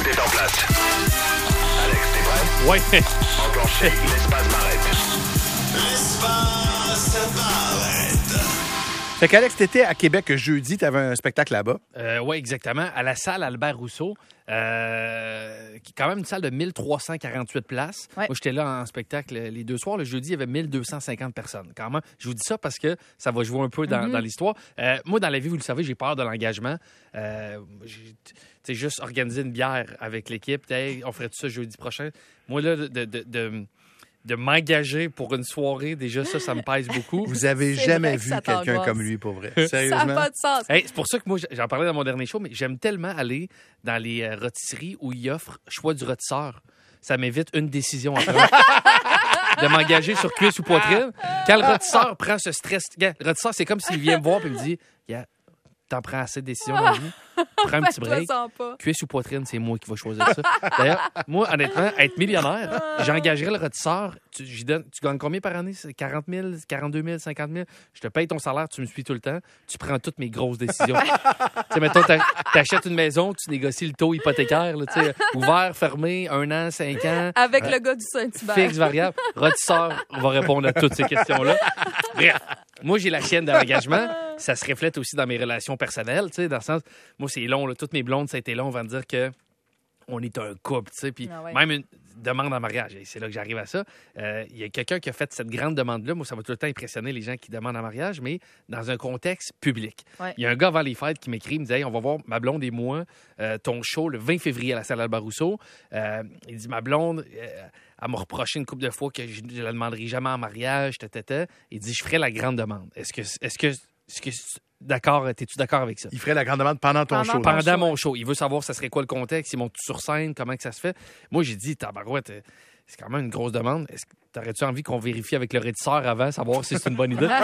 est en place. Alex, t'es prêt? Ouais. Enclenché, l'espace m'arrête. L'espace m'arrête. Fait qu'Alex, t'étais à Québec jeudi, t'avais un spectacle là-bas. Oui, exactement. À la salle Albert Rousseau, qui est quand même une salle de 1348 places. Ouais. Moi, j'étais là en spectacle les deux soirs. Le jeudi, il y avait 1250 personnes. Quand même, je vous dis ça parce que ça va jouer un peu dans l'histoire. Moi, dans la vie, vous le savez, j'ai peur de l'engagement. J'ai juste organisé une bière avec l'équipe. Hey, on ferait tout ça jeudi prochain. Moi, là, de m'engager pour une soirée, déjà, ça me pèse beaucoup. Vous avez C'est jamais vrai que vu ça quelqu'un t'angoisse. comme lui, pour vrai. Ça Sérieusement? n'a pas de sens. Hey, c'est pour ça que moi, j'en parlais dans mon dernier show, mais j'aime tellement aller dans les rôtisseries où ils offrent choix du rôtisseur. Ça m'évite une décision après. De m'engager sur cuisse ou poitrine. Quand le rôtisseur prend ce stress... Regarde, le rôtisseur, c'est comme s'il vient me voir et me dit yeah, t'en prends assez de décisions dans la vie. Prends un petit Je break. le sens pas. Cuisse ou poitrine, c'est moi qui vais choisir ça. D'ailleurs, moi, honnêtement, être millionnaire, j'engagerais le rôtisseur. Tu gagnes combien par année? 40 000, 42 000, 50 000? Je te paye ton salaire, tu me suis tout le temps. Tu prends toutes mes grosses décisions. Tu sais, mettons, t'achètes une maison, tu négocies le taux hypothécaire, là, tu sais, ouvert, fermé, 1 an, 5 ans. Avec le gars du Saint-Hubert. Fixe, variable. Rôtisseur va répondre à toutes ces questions-là. Bref, moi, j'ai la chienne de l'engagement. Ça se reflète aussi dans mes relations personnelles, tu sais, dans le sens, moi, c'est long, là, toutes mes blondes, ça a été long avant de dire que on est un couple, tu sais, puis Ah ouais. même une demande en mariage, et c'est là que j'arrive à ça. Il y a quelqu'un qui a fait cette grande demande-là. Moi, ça va tout le temps impressionner les gens qui demandent en mariage, mais dans un contexte public. Ouais. Il y a un gars avant les fêtes qui m'écrit, il me dit « Hey, on va voir ma blonde et moi, ton show le 20 février à la salle Albert Rousseau. Il dit « Ma blonde... elle m'a reproché une couple de fois que je ne la demanderai jamais en mariage, Il dit « Je ferai la grande demande. Est-ce que d'accord, t'es-tu d'accord avec ça? » Il ferait la grande demande pendant ton show. Pendant- Pendant mon show. Il veut savoir ça serait quoi le contexte, ils montent sur scène, comment que ça se fait. Moi, j'ai dit, tabarouette, c'est quand même une grosse demande. Est-ce que t'aurais-tu envie qu'on vérifie avec le rôtisseur avant, savoir si c'est une bonne idée?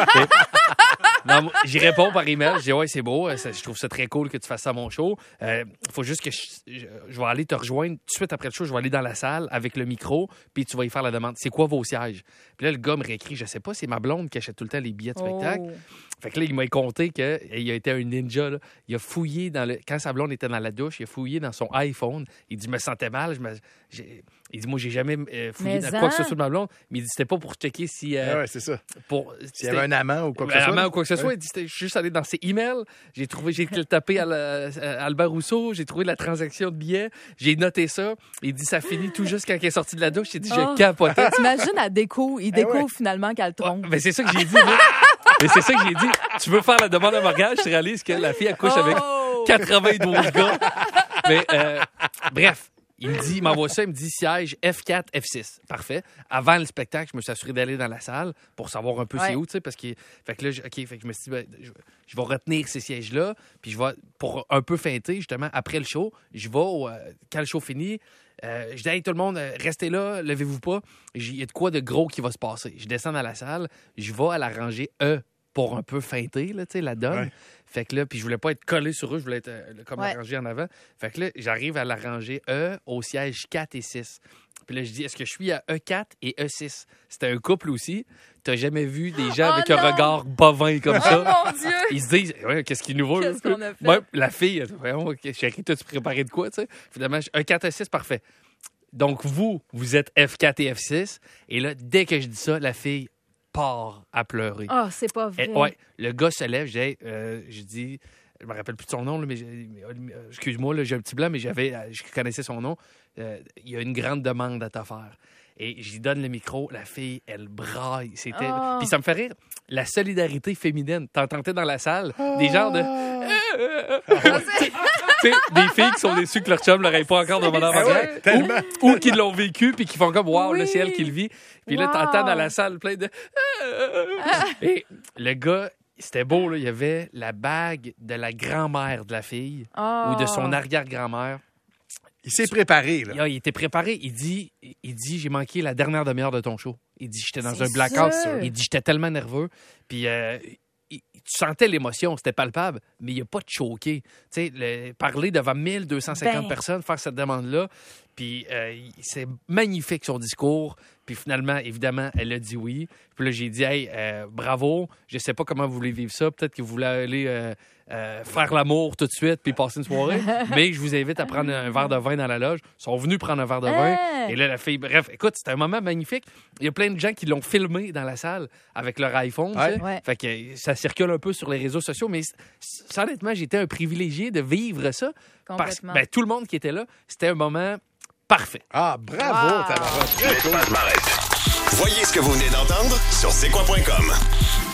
Non, j'y réponds par email. Je dis, ouais, c'est beau. Je trouve ça très cool que tu fasses ça à mon show. Faut juste que je vais aller te rejoindre tout de suite après le show. Je vais aller dans la salle avec le micro, puis tu vas y faire la demande. C'est quoi vos sièges? Puis là, le gars me réécrit, je sais pas, c'est ma blonde qui achète tout le temps les billets de spectacle. Oh. Fait que là, il m'a compté qu'il a été un ninja. Là. Il a fouillé quand sa blonde était dans la douche, il a fouillé dans son iPhone. Il dit, je me sentais mal. Il dit, moi, j'ai jamais fouillé Mais dans quoi que ce hein? soit de ma blonde. Mais il dit, c'était pas pour checker si... Ah ouais, c'est ça. S'il y avait un amant ou quoi que ce un soit. amant ou quoi que ce soit. Il dit, c'était juste aller dans ses emails. J'ai tapé à Albert Rousseau. J'ai trouvé la transaction de billets. J'ai noté ça. Il dit, ça finit tout juste quand il est sorti de la douche. Il dit, je capotais. T'imagines, il découvre finalement qu'elle trompe. Mais c'est ça que j'ai dit, moi. Mais c'est ça que j'ai dit. Tu veux faire la demande de mariage, tu réalises que la fille accouche avec 92 gars. Mais bref, il m'envoie ça, il me dit siège F4, F6. Parfait. Avant le spectacle, je me suis assuré d'aller dans la salle pour savoir un peu c'est où, tu sais, parce que fait que là, fait que je me suis dit, ben, je vais retenir ces sièges-là, puis je vais, pour un peu feinter, justement, après le show, je vais, quand le show finit, je dis, hey, tout le monde, restez là, levez-vous pas. Il y a de quoi de gros qui va se passer. Je descends dans la salle, je vais à la rangée E pour un peu feinter, là, tu sais, la donne. Ouais. Fait que là, puis je voulais pas être collé sur eux, je voulais être comme la rangée en avant. Fait que là, j'arrive à la rangée E au siège 4 et 6. Puis là, je dis, est-ce que je suis à E4 et E6? C'était un couple aussi. T'as jamais vu des gens avec un regard bovin comme ça? Oh mon Dieu! Ils se disent, ouais, qu'est-ce qu'il nous voit? Qu'est-ce qu'on a fait? Même la fille, voyons, chérie, t'as-tu préparé de quoi, tu sais? Finalement, E4 E6, parfait. Donc, vous êtes F4 et F6. Et là, dès que je dis ça, la fille part à pleurer. Ah, c'est pas vrai. Ouais, le gars se lève, je dis, je me rappelle plus de son nom, là, mais excuse-moi, là, j'ai un petit blanc, mais je connaissais son nom. Il y a une grande demande à te faire. Et je lui donne le micro, la fille, elle braille. C'était... Oh. Puis ça me fait rire. La solidarité féminine. T'entendais dans la salle des gens de... Tu sais, des filles qui sont déçues que leur chum leur ait pas encore demandé en mariage. tellement. Ou qui l'ont vécu puis qui font comme wow, là, Oui. c'est elle qui le vit. Puis là, Wow. t'entends dans la salle plein de. Et le gars, c'était beau, là. Il y avait la bague de la grand-mère de la fille ou de son arrière-grand-mère. Il s'est préparé, là. Il était préparé. Il dit, j'ai manqué la dernière demi-heure de ton show. Il dit, j'étais dans C'est un blackout. sûr. Il dit, j'étais tellement nerveux. Puis tu sentais l'émotion, c'était palpable, mais il n'a pas de choqué. Tu sais, parler devant 1250 Ben. personnes, faire cette demande-là, puis c'est magnifique son discours. Puis finalement, évidemment, elle a dit oui. Puis là, j'ai dit, hey, bravo, je sais pas comment vous voulez vivre ça. Peut-être que vous voulez aller faire l'amour tout de suite puis passer une soirée. Mais je vous invite à prendre un verre de vin dans la loge. Ils sont venus prendre un verre de vin. Et là, la fille, bref, écoute, c'était un moment magnifique. Il y a plein de gens qui l'ont filmé dans la salle avec leur iPhone. Tu sais. Ouais. Fait que ça circule un peu sur les réseaux sociaux. Mais honnêtement, j'étais un privilégié de vivre ça. Parce que tout le monde qui était là, c'était un moment parfait. Ah, bravo, tabarouette. Très cool. L'espace Barrette. Voyez ce que vous venez d'entendre sur c'est quoi.com.